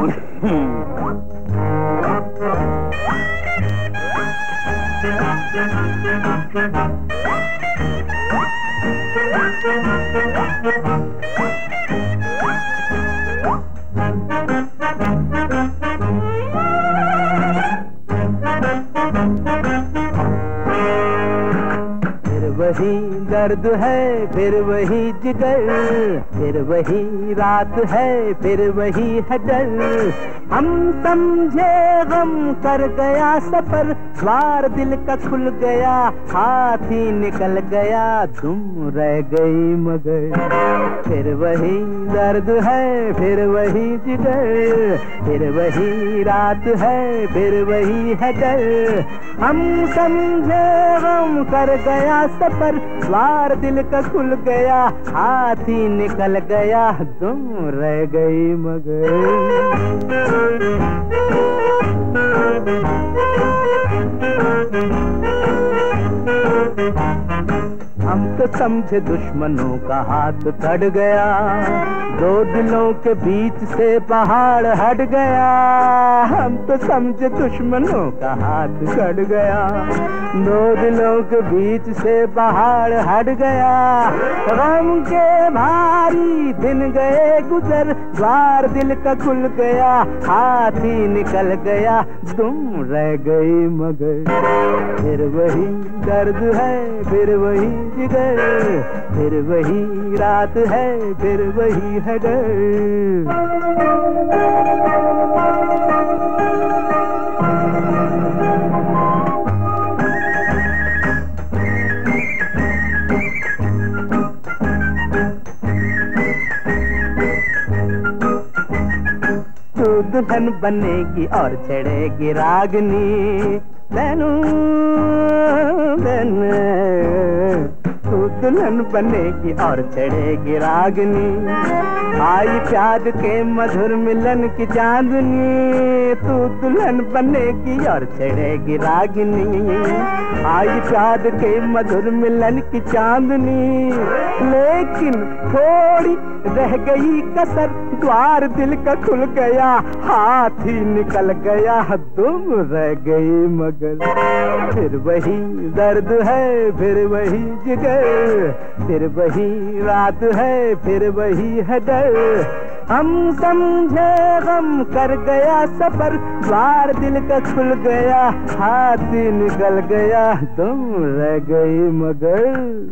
वही दर्द है फिर वही जिगर, फिर वही रात है फिर वही है डर। हम समझे गम कर गया सफर, द्वार दिल का खुल गया, हाथ ही निकल गया, तुम रह गई मगर। फिर वही दर्द है फिर वही जिगर, फिर वही रात है फिर वही है डर। हम समझे गम कर गया सफर, द्वार दिल का खुल गया, हाथ ही निकल गया, तुम रह गई मगर। हम तो समझे दुश्मनों का हाथ कट गया, दो दिलों के बीच से पहाड़ हट गया। हम तो समझे दुश्मनों का हाथ कट गया, दो दिलों के बीच से पहाड़ हट गया। गम के भारी दिन गए गुजर, द्वार दिल का खुल गया, हाथ ही निकल गया, तुम रह गई मगर। फिर वही दर्द है फिर वही जिगर, फिर वही रात है फिर वही है डर। तू दुल्हन बनेगी और चढ़ेगी रागनी, तैनू तू दुल्हन बनेगी और चढ़ेगी रागनी। आई प्यार के मधुर मिलन की चांदनी, तू दुल्हन बनेगी और चढ़ेगी रागनी। आई प्यार के मधुर मिलन की चांदनी, लेकिन थोड़ी रह गई कसर, द्वार दिल का खुल गया, हाथ ही निकल गया, तुम रह गई मगर। फिर वही दर्द है फिर वही जिगर, फिर वही रात है फिर वही है डर। हम समझे गम कर गया सफर, द्वार दिल का खुल गया, हाथ ही निकल गया, तुम रह गई मगर।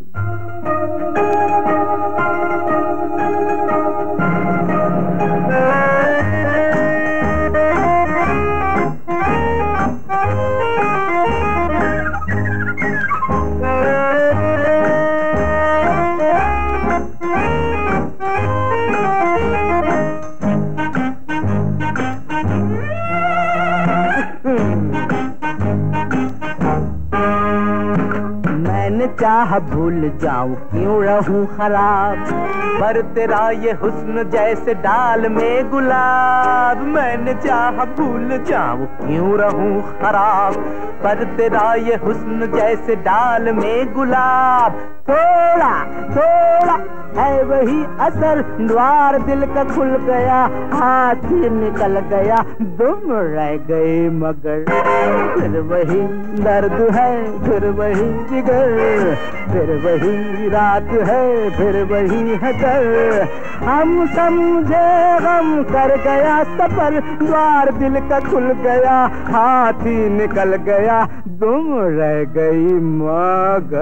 मैंने चाहा भूल जाऊं क्यों रहूं खराब, पर तेरा ये हुस्न जैसे डाल में गुलाब। मैंने चाहा भूल जाऊं क्यों रहूं खराब, पर तेरा ये हुस्न जैसे डाल में गुलाब। थोड़ा थोड़ा है वही असर, द्वार दिल का खुल गया, हाथ ही निकल गया, तुम रह गए मगर। फिर वही दर्द है फिर वही जिगर, फिर वही रात है फिर वही है डर। हम समझे गम कर गया सफर, द्वार दिल का खुल गया, हाथ ही निकल गया, तुम रह गई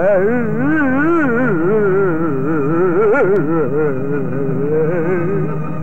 मगर।